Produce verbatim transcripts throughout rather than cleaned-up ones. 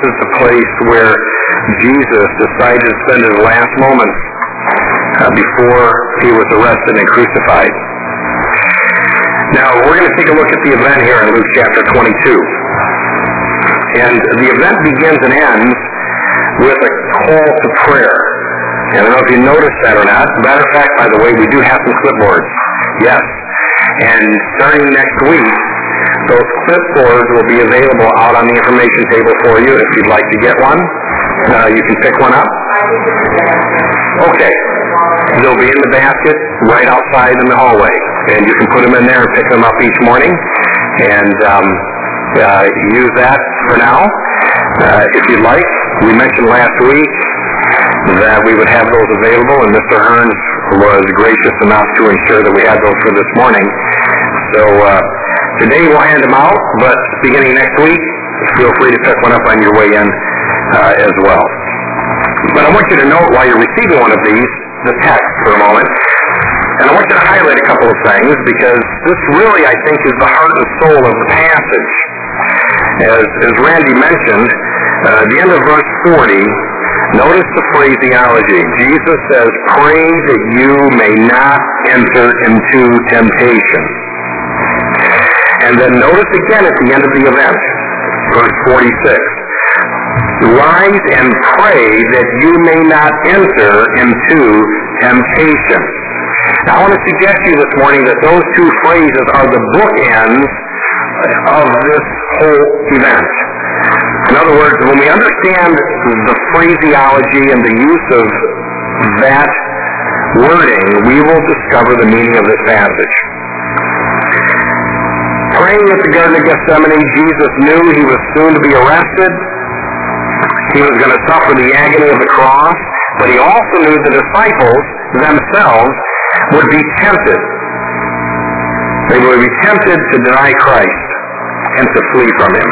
is the place where Jesus decided to spend his last moments uh, before he was arrested and crucified. Now, we're going to take a look at the event here in Luke chapter twenty-two. And the event begins and ends with a call to prayer. And I don't know if you noticed that or not. As a matter of fact, by the way, we do have some clipboards. Yes. And starting next week, those clipboards will be available out on the information table for you if you'd like to get one. Uh, you can pick one up. Okay. They'll be in the basket right outside in the hallway. And you can put them in there and pick them up each morning. And um, uh, use that for now. Uh, if you'd like. We mentioned last week that we would have those available, and Mister Hearns was gracious enough to ensure that we had those for this morning. So uh, today we'll hand them out, but beginning next week, feel free to pick one up on your way in uh, as well. But I want you to note while you're receiving one of these, the text for a moment, and I want you to highlight a couple of things, because this really, I think, is the heart and soul of the passage. As, as Randy mentioned, uh, at the end of verse forty, notice the phraseology. Jesus says, pray that you may not enter into temptation. And then notice again at the end of the event, verse forty-six, rise and pray that you may not enter into temptation. Now I want to suggest to you this morning that those two phrases are the bookends of this whole event. In other words, when we understand the phraseology and the use of that wording, we will discover the meaning of this passage. Praying at the Garden of Gethsemane, Jesus knew he was soon to be arrested. He was going to suffer the agony of the cross, but he also knew the disciples themselves would be tempted. They would be tempted to deny Christ and to flee from him.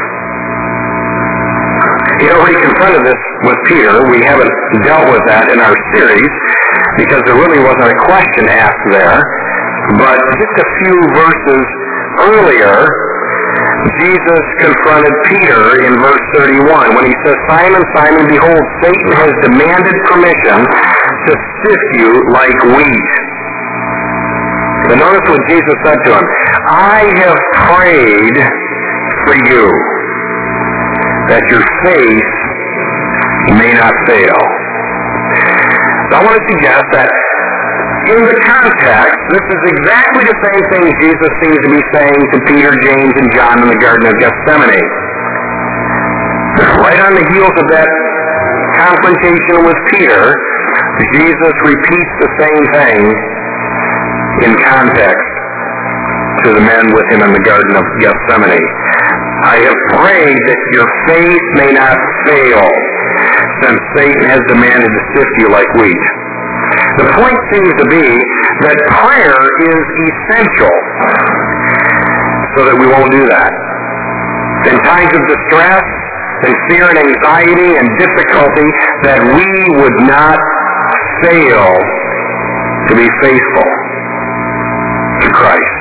He already confronted this with Peter. We haven't dealt with that in our series because there really wasn't a question asked there. But just a few verses earlier, Jesus confronted Peter in verse thirty-one when he says, Simon, Simon, behold, Satan has demanded permission to sift you like wheat. But notice what Jesus said to him. I have prayed for you, that your faith may not fail. So I want to suggest that in the context, this is exactly the same thing Jesus seems to be saying to Peter, James, and John in the Garden of Gethsemane. Right on the heels of that confrontation with Peter, Jesus repeats the same thing in context to the men with him in the Garden of Gethsemane. I have prayed that your faith may not fail, since Satan has demanded to sift you like wheat. The point seems to be that prayer is essential so that we won't do that. In times of distress and fear and anxiety and difficulty, that we would not fail to be faithful to Christ.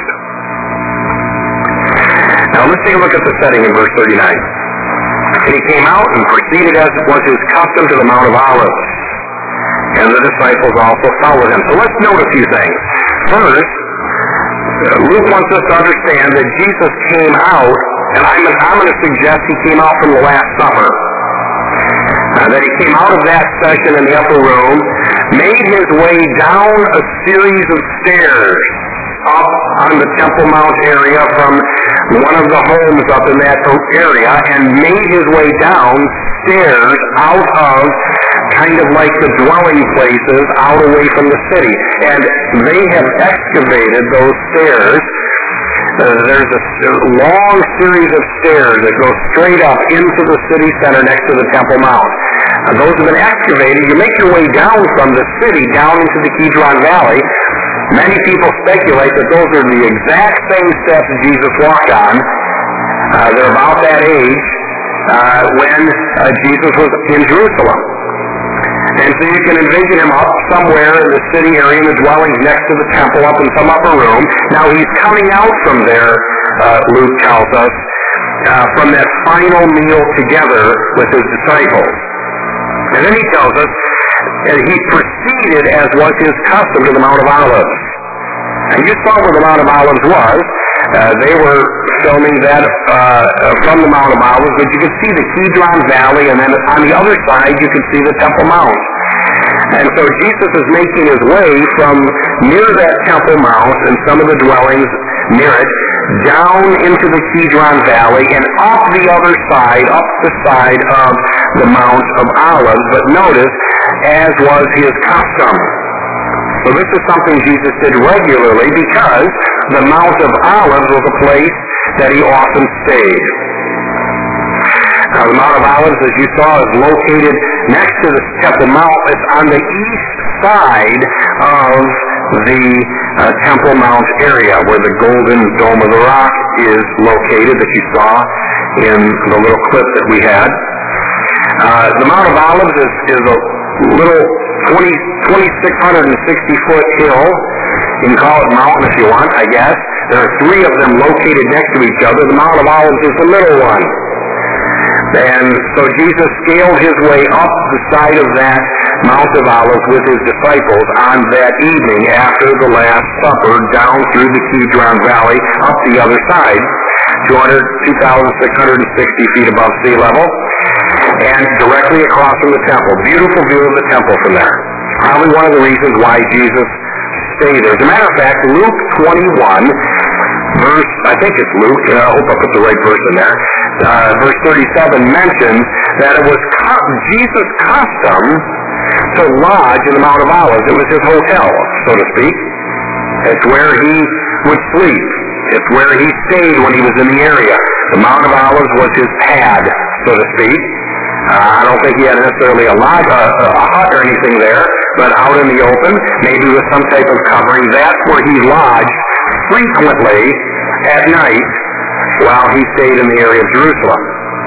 Now let's take a look at the setting in verse thirty-nine. And he came out and proceeded as it was his custom to the Mount of Olives. And the disciples also followed him. So let's note a few things. First, Luke wants us to understand that Jesus came out, and I'm, I'm going to suggest he came out from the Last Supper. Uh, that he came out of that session in the upper room, made his way down a series of stairs up on the Temple Mount area from one of the homes up in that area, and made his way downstairs out of kind of like the dwelling places out away from the city. And they have excavated those stairs. Uh, there's a long series of stairs that go straight up into the city center next to the Temple Mount. Uh, those have been excavated. You make your way down from the city down into the Kidron Valley. Many people speculate that those are the exact same steps Jesus walked on. Uh, they're about that age uh, when uh, Jesus was in Jerusalem. And so you can envision him up somewhere in the city area in the dwellings next to the temple up in some upper room. Now he's coming out from there, uh, Luke tells us, uh, from that final meal together with his disciples. And then he tells us that he proceeded, as was his custom, to the Mount of Olives. And you saw where the Mount of Olives was. Uh, they were filming that uh, from the Mount of Olives, but you could see the Kidron Valley, and then on the other side you could see the Temple Mount. And so Jesus is making his way from near that Temple Mount and some of the dwellings near it, down into the Kidron Valley and up the other side, up the side of the Mount of Olives. But notice, as was his custom. So this is something Jesus did regularly because the Mount of Olives was a place that he often stayed. Now, the Mount of Olives, as you saw, is located next to the Temple Mount. It's on the east side of the uh, Temple Mount area, where the Golden Dome of the Rock is located, that you saw in the little clip that we had. Uh, the Mount of Olives is, is a little twenty, twenty-six sixty foot hill. You can call it mountain if you want, I guess. There are three of them located next to each other. The Mount of Olives is the middle one. And so Jesus scaled his way up the side of that Mount of Olives with his disciples on that evening after the Last Supper, down through the Kidron Valley, up the other side, two thousand six hundred sixty feet above sea level, and directly across from the temple. Beautiful view of the temple from there. Probably one of the reasons why Jesus stayed there. As a matter of fact, Luke twenty-one, verse, I think it's Luke, and I hope I put the right verse in there, uh, verse thirty-seven mentions that it was cu- Jesus' custom to lodge in the Mount of Olives. It was his hotel, so to speak. It's where he would sleep. It's where he stayed when he was in the area. The Mount of Olives was his pad, so to speak. Uh, I don't think he had necessarily a lodge, a, a hut or anything there, but out in the open, maybe with some type of covering. That's where he lodged frequently at night while he stayed in the area of Jerusalem.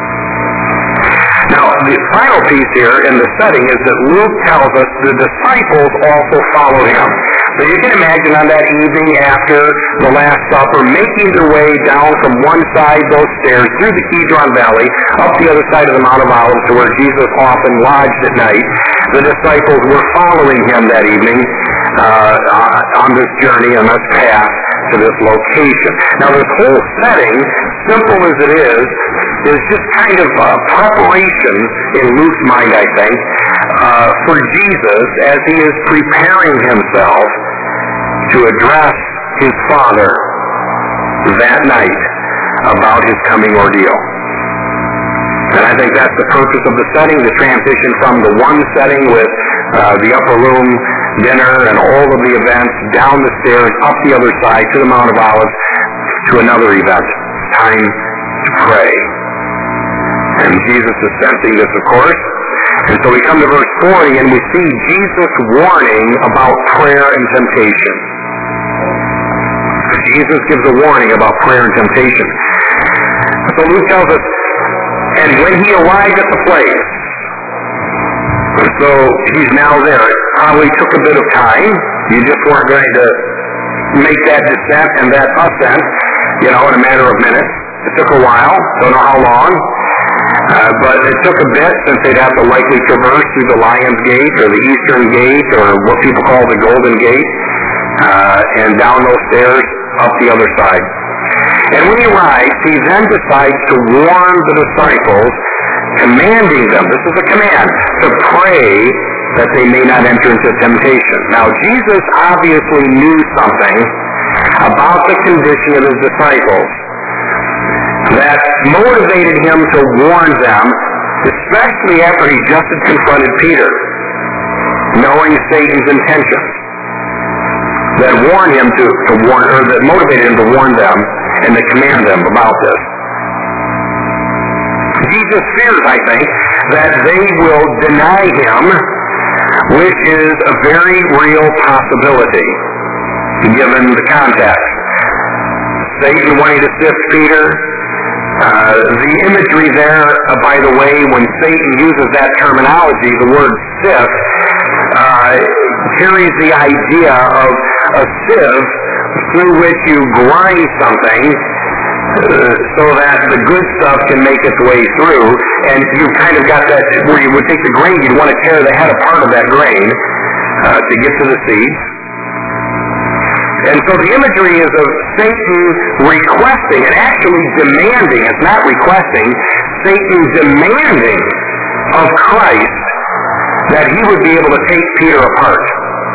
Now, the final piece here in the setting is that Luke tells us the disciples also followed him. So you can imagine on that evening after the Last Supper, making their way down from one side, those stairs, through the Kidron Valley, up the other side of the Mount of Olives to where Jesus often lodged at night. The disciples were following him that evening uh, on this journey, on this path to this location. Now, this whole setting, simple as it is, is just kind of uh, preparation in Luke's mind, I think, uh, for Jesus as he is preparing himself to address his Father that night about his coming ordeal. And I think that's the purpose of the setting, the transition from the one setting with uh, the upper room dinner and all of the events, down the stairs, up the other side to the Mount of Olives, to another event, time to pray. And Jesus is sensing this, of course. And so we come to verse forty, and we see Jesus warning about prayer and temptation. Jesus gives a warning about prayer and temptation. So Luke tells us, and when he arrived at the place, so he's now there. It probably took a bit of time. You just weren't going to make that descent and that ascent, you know, in a matter of minutes. It took a while. Don't know how long. Uh, but it took a bit, since they'd have to likely traverse through the Lion's Gate or the Eastern Gate or what people call the Golden Gate, uh, and down those stairs up the other side. And when he arrives, he then decides to warn the disciples, commanding them, this is a command, to pray that they may not enter into temptation. Now, Jesus obviously knew something about the condition of his disciples that motivated him to warn them, especially after he just had confronted Peter, knowing Satan's intentions, that warned him to, to warn, or that motivated him to warn them and to command them about this. Jesus fears, I think, that they will deny him, which is a very real possibility, given the context. Satan wanting to sift Peter. Uh, the imagery there, uh, by the way, when Satan uses that terminology, the word sift, uh, carries the idea of a sieve through which you grind something so that the good stuff can make its way through, and you kind of got that where you would take the grain, you'd want to tear the head apart of that grain uh, to get to the seeds. And so the imagery is of Satan requesting, and actually demanding, it's not requesting, Satan demanding of Christ that he would be able to take Peter apart.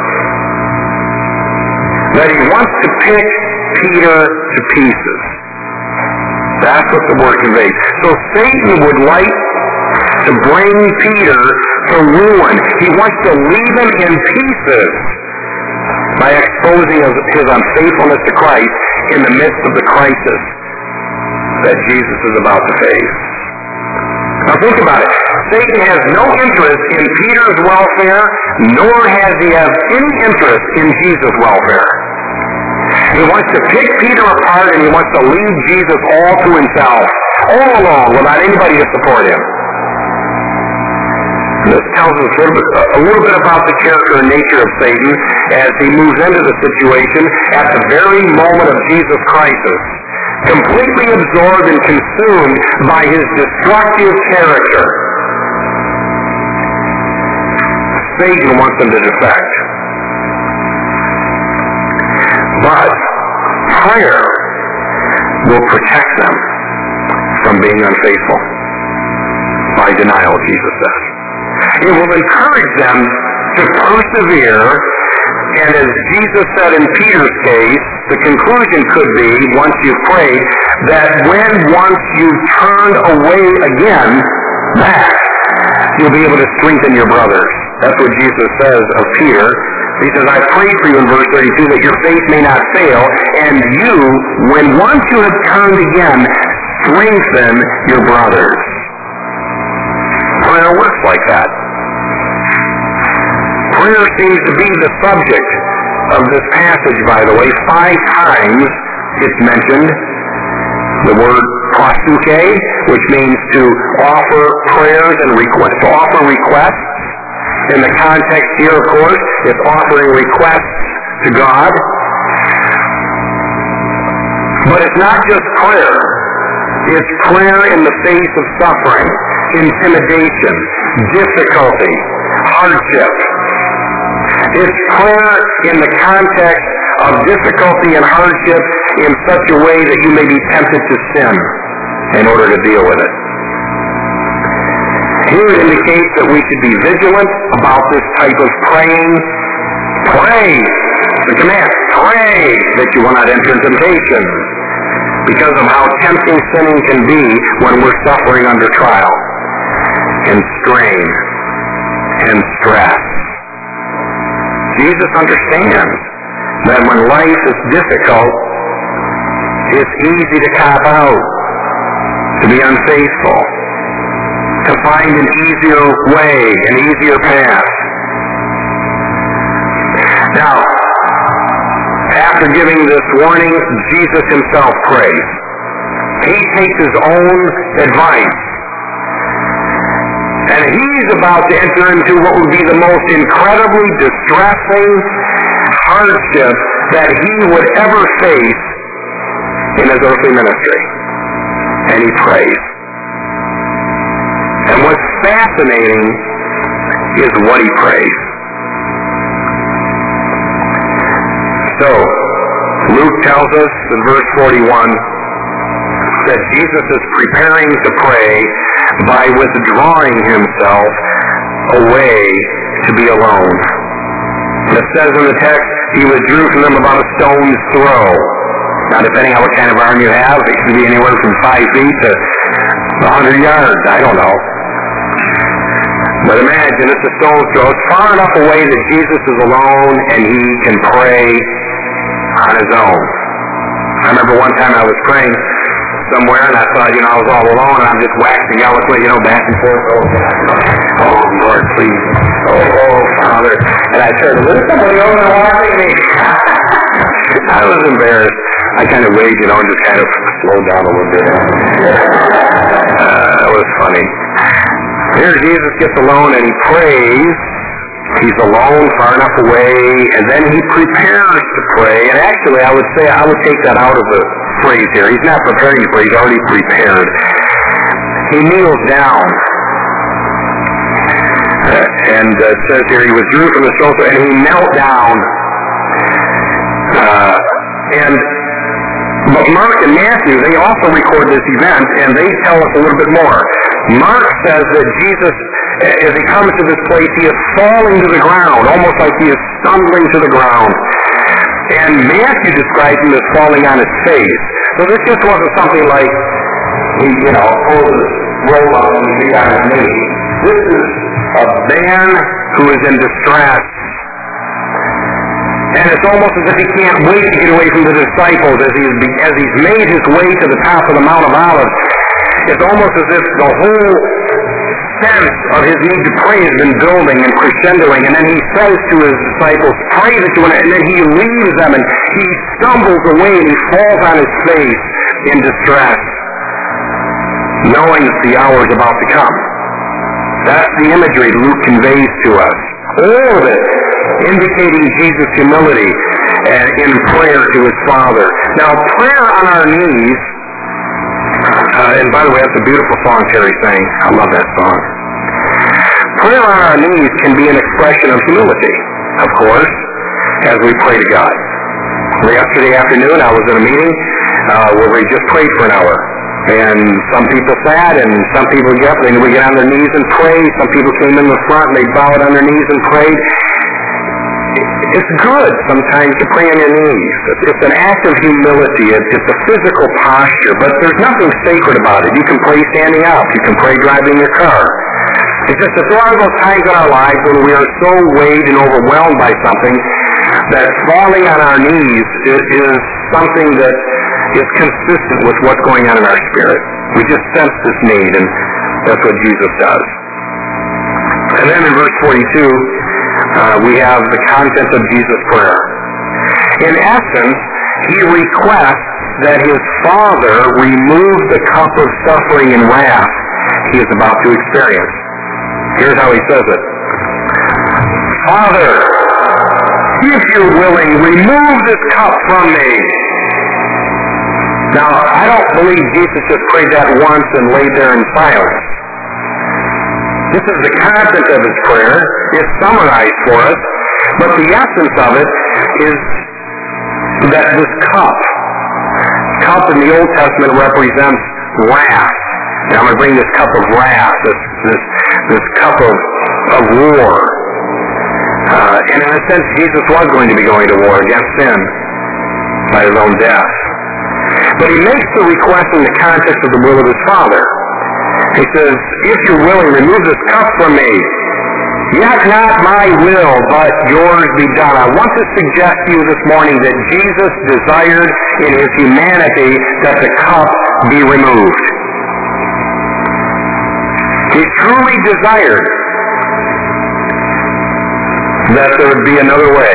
That he wants to pick Peter to pieces. That's what the word conveys. So Satan would like to bring Peter to ruin. He wants to leave him in pieces by exposing his unfaithfulness to Christ in the midst of the crisis that Jesus is about to face. Now think about it. Satan has no interest in Peter's welfare, nor has he have any interest in Jesus' welfare. He wants to pick Peter apart, and he wants to leave Jesus all to himself, all alone, without anybody to support him. This tells us a little, bit, a little bit about the character and nature of Satan as he moves into the situation at the very moment of Jesus' crisis, completely absorbed and consumed by his destructive character. Satan wants them to defect. But prayer will protect them from being unfaithful by denial, Jesus says. It will encourage them to persevere, and as Jesus said in Peter's case, the conclusion could be, once you've prayed, that when once you've turned away again, back, you'll be able to strengthen your brothers. That's what Jesus says of Peter. He says, I pray for you in verse thirty-two that your faith may not fail, and you, when once you have turned again, strengthen your brothers. Prayer works like that. Prayer seems to be the subject of this passage, by the way. Five times it's mentioned, the word prosuke, which means to offer prayers and requests, to offer requests. In the context here, of course, it's offering requests to God. But it's not just prayer. It's prayer in the face of suffering, intimidation, difficulty, hardship. It's prayer in the context of difficulty and hardship in such a way that you may be tempted to sin in order to deal with it. Here it indicates that we should be vigilant about this type of praying. Pray, the command, pray that you will not enter temptation, because of how tempting sinning can be when we're suffering under trial and strain and stress. Jesus understands that when life is difficult, it's easy to cop out, to be unfaithful, to find an easier way, an easier path. Now, after giving this warning, Jesus himself prays. He takes his own advice. And he's about to enter into what would be the most incredibly distressing hardship that he would ever face in his earthly ministry. And he prays. And what's fascinating is what he prays. So, Luke tells us in verse forty-one that Jesus is preparing to pray by withdrawing himself away to be alone. It says in the text, he withdrew from them about a stone's throw. Now, depending on what kind of arm you have, it can be anywhere from five feet to a hundred yards. I don't know. But imagine it's a stone's throw. It's far enough away that Jesus is alone and he can pray on his own. I remember one time I was praying somewhere and I thought, you know, I was all alone and I'm just waxing eloquent, you know, back and forth. Oh, oh Lord, please. Oh, oh, Father. And I turned to look at somebody over and watching me. I was embarrassed. I kind of waved, you know, and just kind of slowed down a little bit. Uh, that was funny. Here Jesus gets alone and he prays. He's alone, far enough away, and then he prepares to pray. And actually, I would say I would take that out of the phrase here. He's not preparing to pray. He's already prepared. He kneels down. Uh, and uh, it says here, he withdrew from the sofa and he knelt down. Uh, and But Mark and Matthew, they also record this event, and they tell us a little bit more. Mark says that Jesus, as he comes to this place, he is falling to the ground, almost like he is stumbling to the ground. And Matthew describes him as falling on his face. So this just wasn't something like, he, you know, pulls his robe up and he got his knee. This is a man who is in distress. And it's almost as if he can't wait to get away from the disciples as he's, as he's made his way to the top of the Mount of Olives. It's almost as if the whole sense of his need to pray has been building and crescendoing. And then he says to his disciples, pray that you want to, and then he leaves them and he stumbles away and he falls on his face in distress, knowing that the hour is about to come. That's the imagery Luke conveys to us. All of it indicating Jesus' humility and in prayer to his Father. Now, prayer on our knees, uh, and by the way, that's a beautiful song Terry sang. I love that song. Prayer on our knees can be an expression of humility, of course, as we pray to God. Yesterday afternoon, I was in a meeting uh, where we just prayed for an hour. And some people sat, and some people, yep, they would get on their knees and pray. Some people came in the front, and they bowed on their knees and prayed. It's good sometimes to pray on your knees. It's an act of humility. It's a physical posture, but there's nothing sacred about it. You can pray standing up. You can pray driving your car. It's just that there are those times in our lives when we are so weighed and overwhelmed by something that falling on our knees is something that is consistent with what's going on in our spirit. We just sense this need, and that's what Jesus does. And then in verse forty-two, uh, we have the content of Jesus' prayer. In essence, he requests that his Father remove the cup of suffering and wrath he is about to experience. Here's how he says it. Father, if you're willing, remove this cup from me. Now, I don't believe Jesus just prayed that once and laid there in silence. This is the content of his prayer. It's summarized for us. But the essence of it is that this cup, cup in the Old Testament represents wrath. Now, I'm going to bring this cup of wrath, this this, this cup of, of war. Uh, and in a sense, Jesus was going to be going to war against sin by his own death. But he makes the request in the context of the will of his Father. He says, if you're willing, remove this cup from me. Yet not my will, but yours be done. I want to suggest to you this morning that Jesus desired in his humanity that the cup be removed. He truly desired that there would be another way.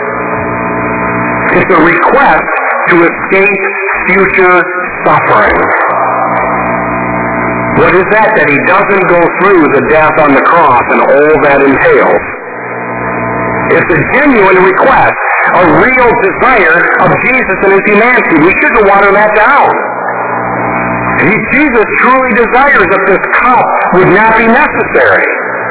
It's a request to escape future suffering. What is that? That he doesn't go through the death on the cross and all that entails. It's a genuine request, a real desire of Jesus and his humanity. We shouldn't water that down. He, Jesus truly desires that this cup would not be necessary.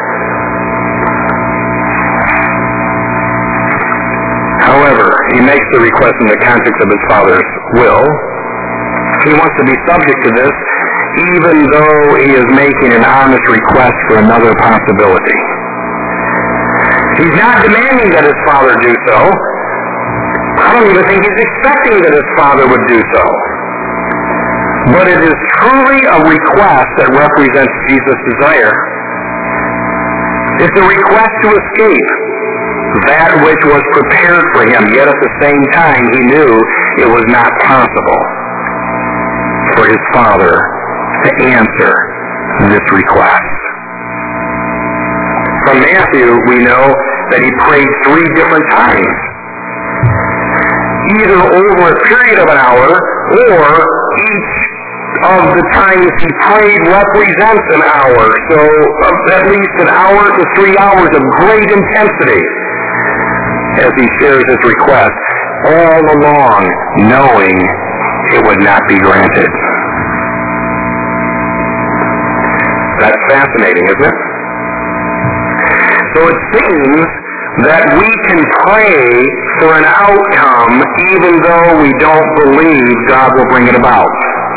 However, he makes the request in the context of his Father's will. He wants to be subject to this, even though he is making an honest request for another possibility. He's not demanding that his Father do so. I don't even think he's expecting that his Father would do so. But it is truly a request that represents Jesus' desire. It's a request to escape that which was prepared for him, yet at the same time he knew it was not possible for his Father to answer this request. From Matthew, we know that he prayed three different times, either over a period of an hour, or each of the times he prayed represents an hour, so at least an hour to three hours of great intensity as he shares his request, all along knowing it would not be granted. That's fascinating, isn't it? So it seems that we can pray for an outcome even though we don't believe God will bring it about.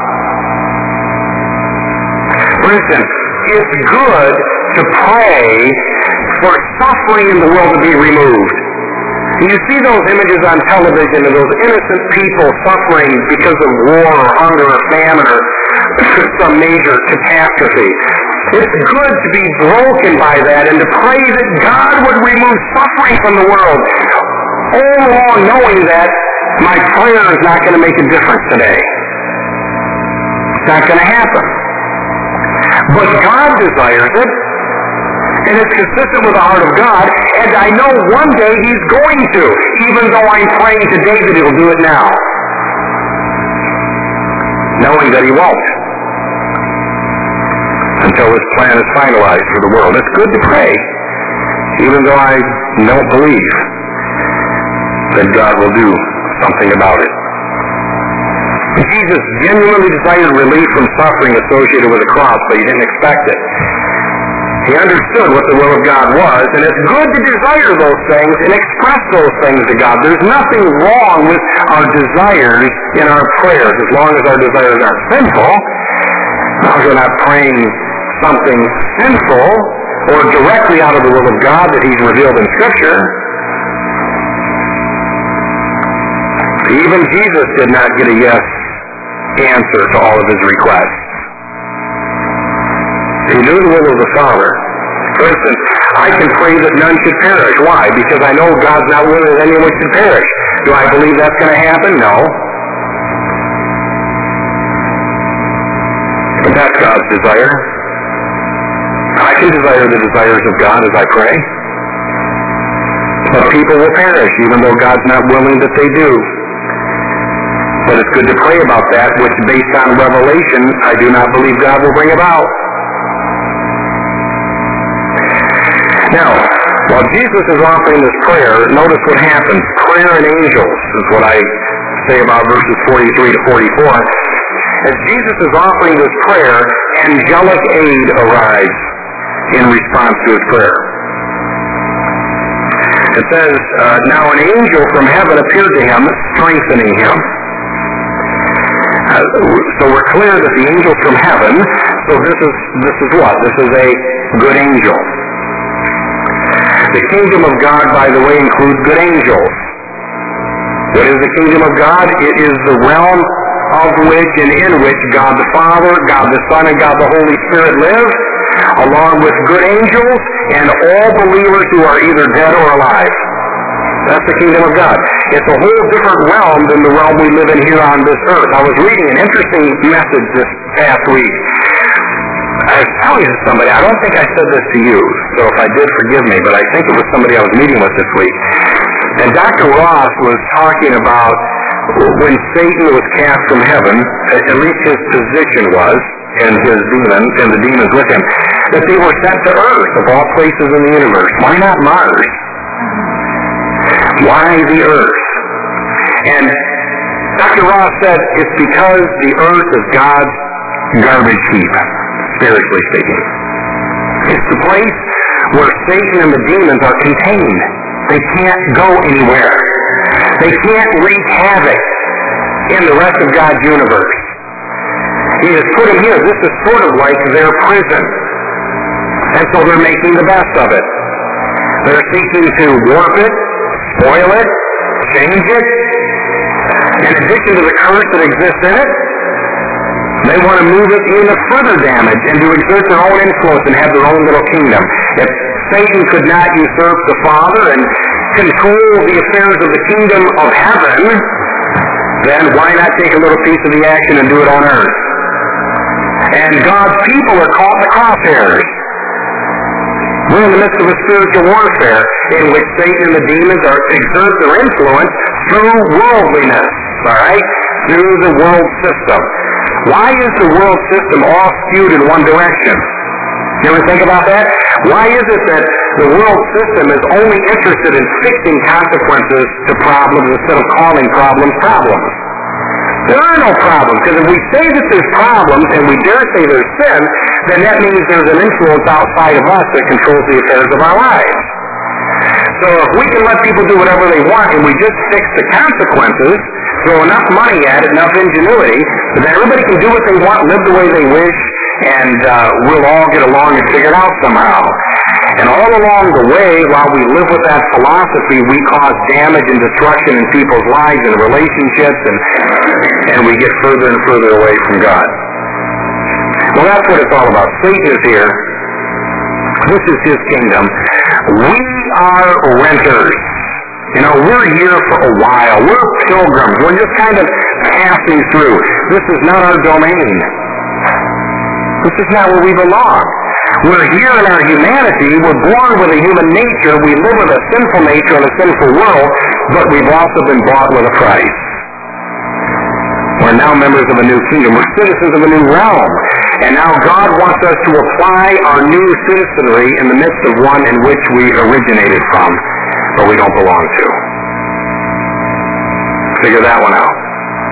For instance, it's good to pray for suffering in the world to be removed. You see those images on television of those innocent people suffering because of war or hunger or famine or some major catastrophe. It's good to be broken by that and to pray that God would remove suffering from the world, all along knowing that my prayer is not going to make a difference today. It's not going to happen. But God desires it, and it's consistent with the heart of God, and I know one day He's going to, even though I'm praying today that He'll do it now, knowing that He won't, until His plan is finalized for the world. It's good to pray, even though I don't believe that God will do something about it. Jesus genuinely desired relief from suffering associated with the cross, but He didn't expect it. He understood what the will of God was, and it's good to desire those things and express those things to God. There's nothing wrong with our desires in our prayers, as long as our desires aren't sinful. As long as we're not praying something sinful or directly out of the will of God that He's revealed in Scripture. Even Jesus did not get a yes answer to all of His requests. He knew the will of the Father. For instance, I can pray that none should perish. Why? Because I know God's not willing that anyone should perish. Do I believe that's going to happen? No. But that's God's desire. I can desire the desires of God as I pray. But people will perish, even though God's not willing that they do. But it's good to pray about that, which based on revelation, I do not believe God will bring about. Now, while Jesus is offering this prayer, notice what happens. Prayer and angels is what I say about verses forty-three to forty-four. As Jesus is offering this prayer, angelic aid arrives in response to his prayer. It says, uh, now an angel from heaven appeared to him, strengthening him. Uh, so we're clear that the angel's from heaven, so this is this is what? This is a good angel. The kingdom of God, by the way, includes good angels. What is the kingdom of God? It is the realm of which and in which God the Father, God the Son, and God the Holy Spirit live, along with good angels and all believers who are either dead or alive. That's the kingdom of God. It's a whole different realm than the realm we live in here on this earth. I was reading an interesting message this past week. I was telling somebody, I don't think I said this to you, so if I did, forgive me, but I think it was somebody I was meeting with this week. And Doctor Ross was talking about when Satan was cast from heaven, at least his position was, and his demon, and the demons with him, that they were sent to earth, of all places in the universe. Why not Mars? Why the earth? And Doctor Ross said it's because the earth is God's garbage heap, spiritually speaking. It's the place where Satan and the demons are contained. They can't go anywhere. They can't wreak havoc in the rest of God's universe. He has put them here. This is sort of like their prison. And so they're making the best of it. They're seeking to warp it, spoil it, change it. In addition to the curse that exists in it, they want to move it into further damage and to exert their own influence and have their own little kingdom. If Satan could not usurp the Father and control the affairs of the kingdom of heaven, then why not take a little piece of the action and do it on earth? And God's people are caught in the crosshairs. We're in the midst of a spiritual warfare in which Satan and the demons are exert their influence through worldliness, all right? Through the world system. Why is the world system all skewed in one direction? You ever think about that? Why is it that the world system is only interested in fixing consequences to problems instead of calling problems problems? There are no problems, because if we say that there's problems and we dare say there's sin, then that means there's an influence outside of us that controls the affairs of our lives. So if we can let people do whatever they want and we just fix the consequences, throw enough money at it, enough ingenuity, then everybody can do what they want, live the way they wish, and uh, we'll all get along and figure it out somehow. And all along the way, while we live with that philosophy, we cause damage and destruction in people's lives and relationships, and, and we get further and further away from God. Well, that's what it's all about. Satan is here. This is his kingdom. We are renters. You know, we're here for a while. We're pilgrims. We're just kind of passing through. This is not our domain. This is not where we belong. We're here in our humanity. We're born with a human nature. We live with a sinful nature in a sinful world, but we've also been bought with a price. We're now members of a new kingdom. We're citizens of a new realm. And now God wants us to apply our new citizenry in the midst of one in which we originated from, but we don't belong to. Figure that one out.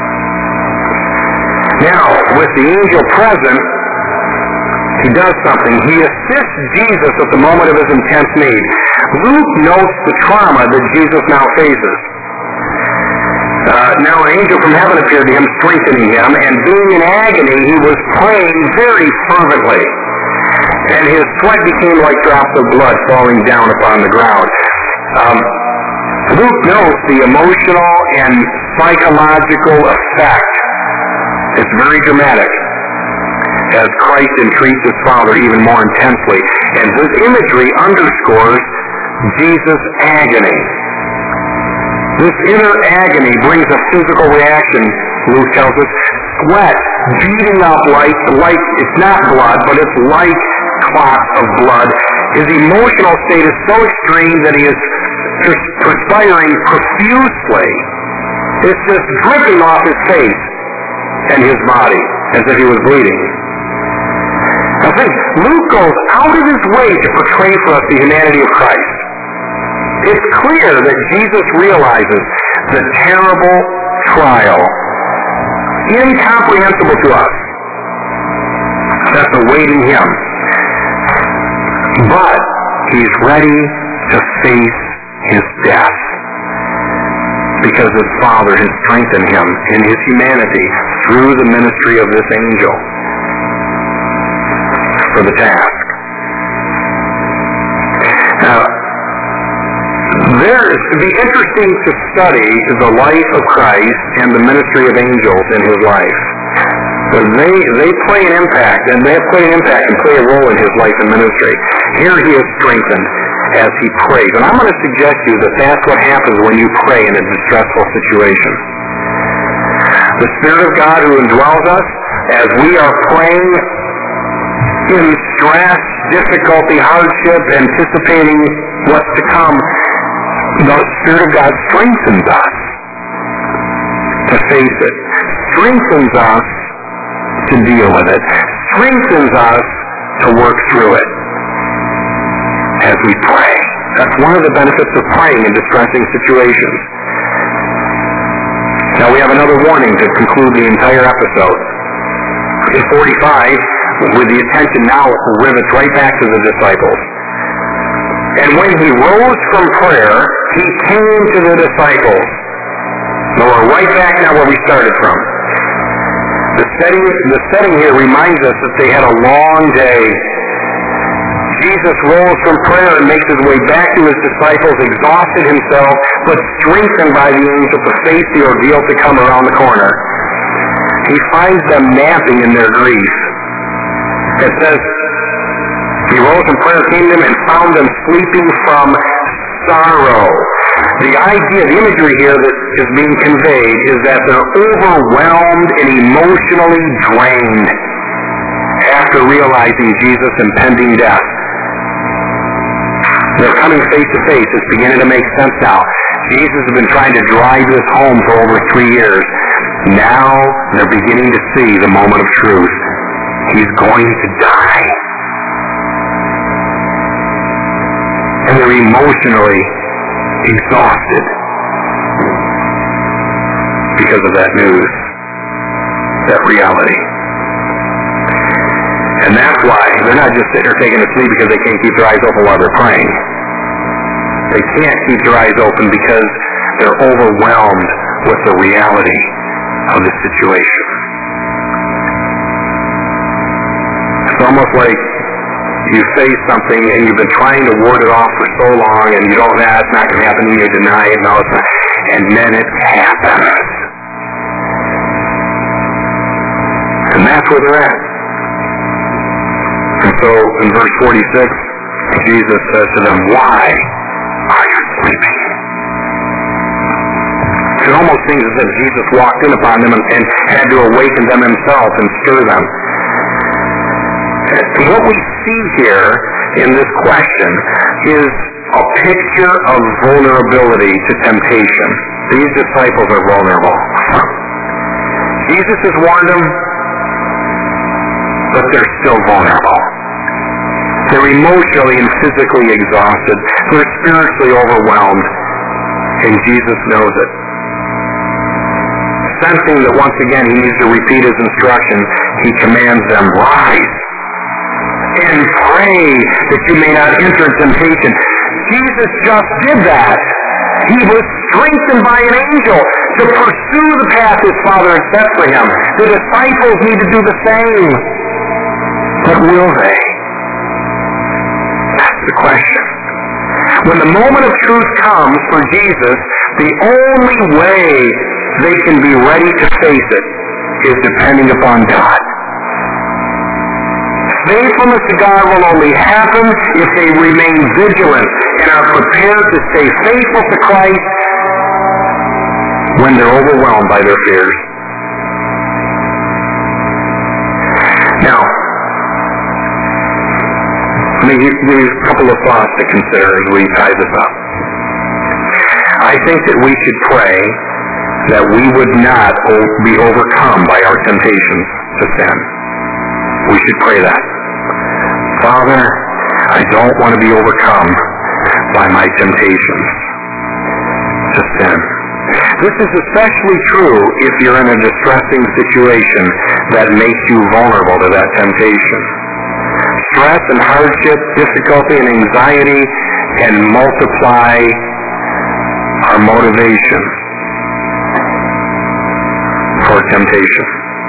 Now, with the angel present, he does something. He assists Jesus at the moment of his intense need. Luke notes the trauma that Jesus now faces. Uh, now an angel from heaven appeared to him, strengthening him, and being in agony, he was praying very fervently. And his sweat became like drops of blood falling down upon the ground. Um, Luke notes the emotional and psychological effect. It's very dramatic, as Christ entreats his Father even more intensely. And this imagery underscores Jesus' agony. This inner agony brings a physical reaction, Luke tells us. Sweat beating up like, like it's not blood, but it's like clots of blood. His emotional state is so extreme that he is perspiring profusely. It's just dripping off his face and his body as if he was bleeding. I think Luke goes out of his way to portray for us the humanity of Christ. It's clear that Jesus realizes the terrible trial, incomprehensible to us, that's awaiting him. But he's ready to face his death because his Father has strengthened him in his humanity through the ministry of this angel for the task. Now, There, it'd be interesting to study the life of Christ and the ministry of angels in his life. But they, they play an impact, and they have played an impact and play a role in his life and ministry. Here he is strengthened as he prays. And I'm going to suggest to you that that's what happens when you pray in a distressful situation. The Spirit of God who indwells us, as we are praying in stress, difficulty, hardship, anticipating what's to come, the Spirit of God strengthens us to face it, strengthens us to deal with it, strengthens us to work through it as we pray. That's one of the benefits of praying in distressing situations. Now we have another warning to conclude the entire episode. In forty-five, with the attention now rivets right back to the disciples. And when he rose from prayer, he came to the disciples. Now we're right back now where we started from. The setting, the setting here reminds us that they had a long day. Jesus rose from prayer and makes his way back to his disciples, exhausted himself, but strengthened by the angel to face the ordeal to come around the corner. He finds them napping in their grief. It says, he rose from prayer, came to them, and found them sleeping from sorrow. The idea, the imagery here that is being conveyed is that they're overwhelmed and emotionally drained after realizing Jesus' impending death. They're coming face to face. It's beginning to make sense now. Jesus has been trying to drive this home for over three years. Now they're beginning to see the moment of truth. He's going to die. And they're emotionally exhausted because of that news. that reality. And that's why they're not just sitting there taking a sleep because they can't keep their eyes open while they're praying. They can't keep their eyes open because they're overwhelmed with the reality of the situation. It's almost like you face something and you've been trying to ward it off for so long, and you don't, nah, it's not going to happen, and you deny it, no, it's not, and then it happens. And that's where they're at. And so in verse forty-six, Jesus says to them, "Why are you sleeping?" It almost seems as if Jesus walked in upon them and, and had to awaken them himself and stir them. And what we see here in this question is a picture of vulnerability to temptation. These disciples are vulnerable. Jesus has warned them, but they're still vulnerable. They're emotionally and physically exhausted. They're spiritually overwhelmed, and Jesus knows it. Sensing that once again he needs to repeat his instruction, he commands them, "Rise and pray that you may not enter temptation." Jesus just did that. He was strengthened by an angel to pursue the path his Father had set for him. The disciples need to do the same. But will they? That's the question. When the moment of truth comes for Jesus, the only way they can be ready to face it is depending upon God. Faithfulness to God will only happen if they remain vigilant and are prepared to stay faithful to Christ when they're overwhelmed by their fears. Now, let me give you a couple of thoughts to consider as we tie this up. I think that we should pray that we would not be overcome by our temptations to sin. We should pray that. Father, I don't want to be overcome by my temptations to sin. This is especially true if you're in a distressing situation that makes you vulnerable to that temptation. Stress and hardship, difficulty and anxiety can multiply our motivation for temptation.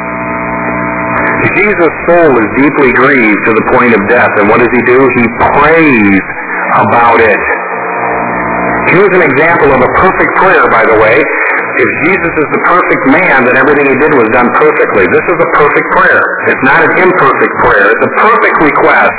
Jesus' soul is deeply grieved to the point of death, and what does he do? He prays about it. Here's an example of a perfect prayer, by the way. If Jesus is the perfect man, then everything he did was done perfectly. This is a perfect prayer. It's not an imperfect prayer. It's a perfect request.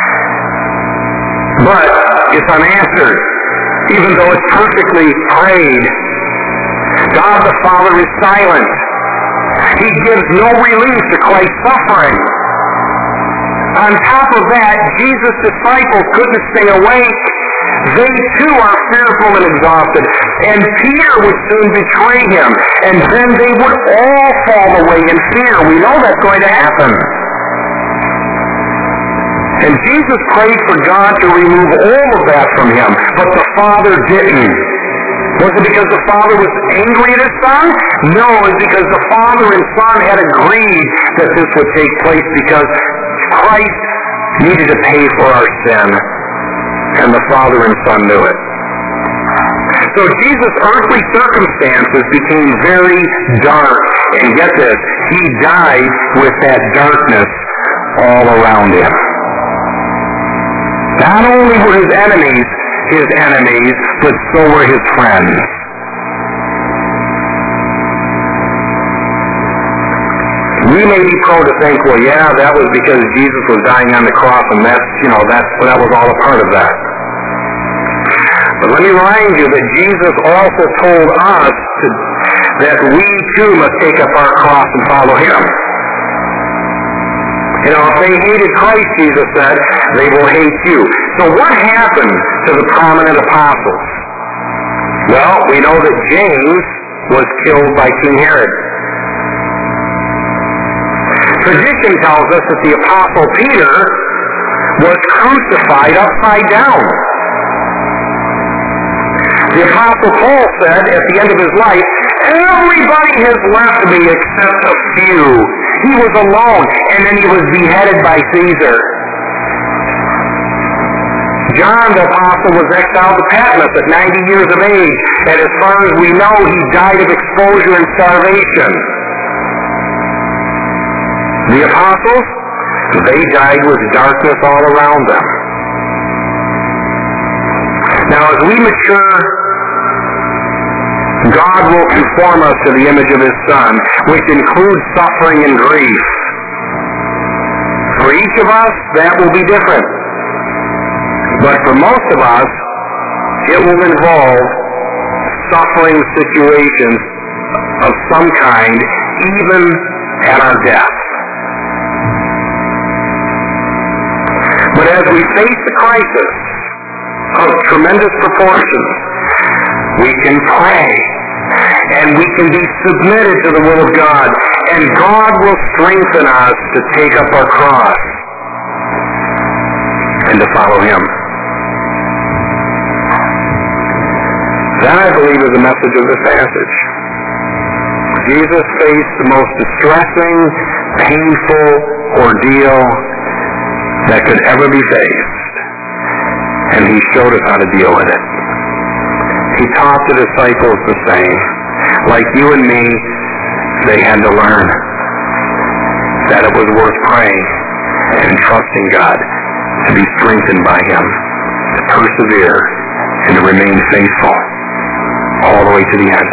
But it's unanswered, even though it's perfectly prayed. God the Father is silent. He gives no relief to Christ's suffering. On top of that, Jesus' disciples couldn't stay awake. They too are fearful and exhausted. And Peter would soon betray him. And then they would all fall away in fear. We know that's going to happen. And Jesus prayed for God to remove all of that from him. But the Father didn't. Was it because the Father was angry at his Son? No, it was because the Father and Son had agreed that this would take place because Christ needed to pay for our sin. And the Father and Son knew it. So Jesus' earthly circumstances became very dark. And get this, he died with that darkness all around him. Not only were his enemies his enemies, but so were his friends. We may be prone to think, well, yeah, that was because Jesus was dying on the cross, and that's, you know, that's, that was all a part of that. But let me remind you that Jesus also told us to, that we too must take up our cross and follow him. You know, if they hated Christ, Jesus said, they will hate you. So what happened to the prominent apostles? Well, we know that James was killed by King Herod. Tradition tells us that the apostle Peter was crucified upside down. The apostle Paul said at the end of his life, everybody has left me except a few. He was alone, and then he was beheaded by Caesar. John the Apostle was exiled to Patmos at ninety years of age, and as far as we know, he died of exposure and starvation. The apostles, they died with darkness all around them. Now, as we mature, God will conform us to the image of His Son, which includes suffering and grief. For each of us, that will be different. But for most of us, it will involve suffering situations of some kind, even at our death. But as we face the crisis of tremendous proportions, we can pray, and we can be submitted to the will of God, and God will strengthen us to take up our cross and to follow Him. That, I believe, is the message of this passage. Jesus faced the most distressing, painful ordeal that could ever be faced, and He showed us how to deal with it. He taught the disciples the same. Like you and me, they had to learn that it was worth praying and trusting God to be strengthened by Him, to persevere and to remain faithful all the way to the end.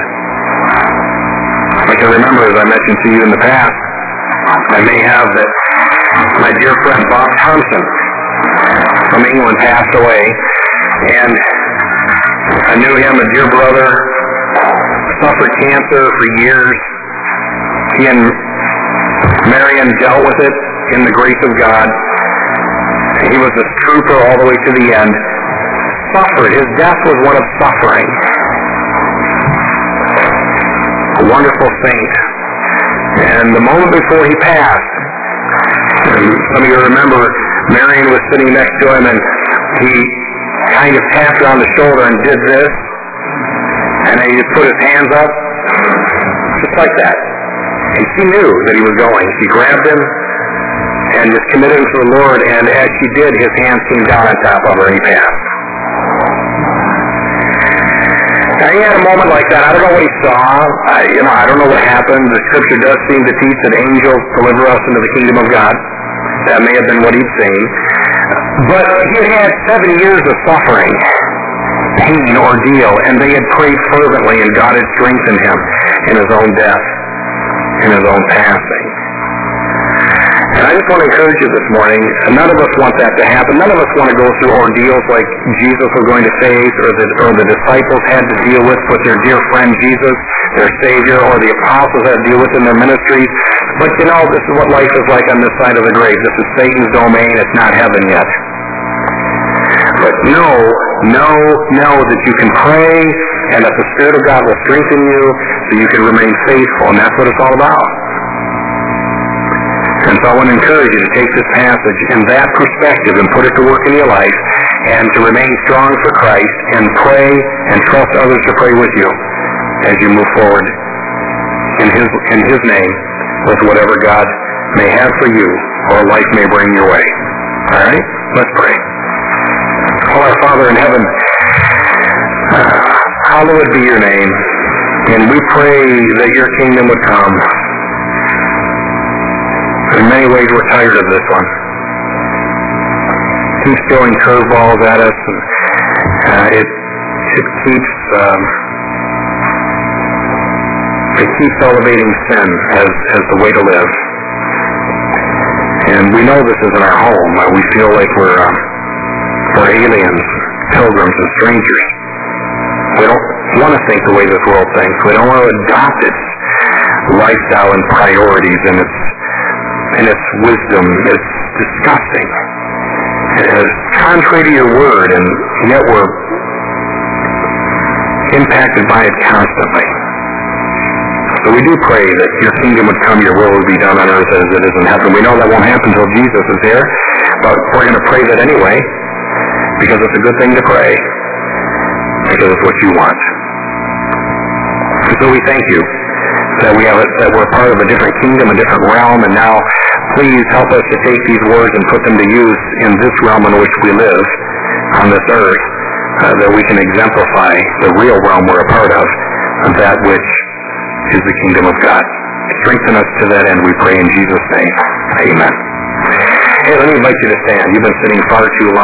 I can remember, as I mentioned to you in the past, I may have that my dear friend Bob Thompson from England passed away, and I knew him, a dear brother, suffered cancer for years. He and Marion dealt with it in the grace of God. He was a trooper all the way to the end. Suffered. His death was one of suffering. A wonderful saint. And the moment before he passed, and some of you remember, Marion was sitting next to him, and he kind of tapped her on the shoulder and did this, and then he just put his hands up, just like that. And she knew that he was going. She grabbed him and just committed him to the Lord, and as she did, his hands came down on top of her, and he passed. Now, he had a moment like that. I don't know what he saw. I, you know, I don't know what happened. The Scripture does seem to teach that angels deliver us into the kingdom of God. That may have been what he'd seen. But he had had seven years of suffering, pain, ordeal, and they had prayed fervently, and God had strengthened him in his own death, in his own passing. And I just want to encourage you this morning, none of us want that to happen. None of us want to go through ordeals like Jesus was going to face, or the, or the disciples had to deal with with their dear friend Jesus, their Savior, or the apostles had to deal with in their ministries. But you know, this is what life is like on this side of the grave. This is Satan's domain. It's not heaven yet. But know, know, know that you can pray, and that the Spirit of God will strengthen you so you can remain faithful, and that's what it's all about. And so I want to encourage you to take this passage in that perspective and put it to work in your life, and to remain strong for Christ, and pray and trust others to pray with you as you move forward in His, in His name with whatever God may have for you or life may bring your way. All right? Let's pray. Oh, our Father in heaven, uh, hallowed be your name, and we pray that your kingdom would come. In many ways, we're tired of this one. It keeps throwing curveballs at us, and uh, it it keeps um, it keeps elevating sin as as the way to live. And we know this isn't our home. Uh, we feel like we're um, we're aliens, pilgrims, and strangers. We don't want to think the way this world thinks. We don't want to adopt its lifestyle and priorities and its and its wisdom. It's disgusting. It's contrary to your word, and yet we're impacted by it constantly. So we do pray that your kingdom would come, your will would be done on earth as it is in heaven. We know that won't happen until Jesus is here, but we're going to pray that anyway, because it's a good thing to pray, because it's what you want. So we thank you that we have a, that we're part of a different kingdom, a different realm, and now please help us to take these words and put them to use in this realm in which we live on this earth, uh, that we can exemplify the real realm we're a part of, that which is the kingdom of God. Strengthen us to that end, we pray in Jesus' name. Amen. Hey, let me invite you to stand. You've been sitting far too long.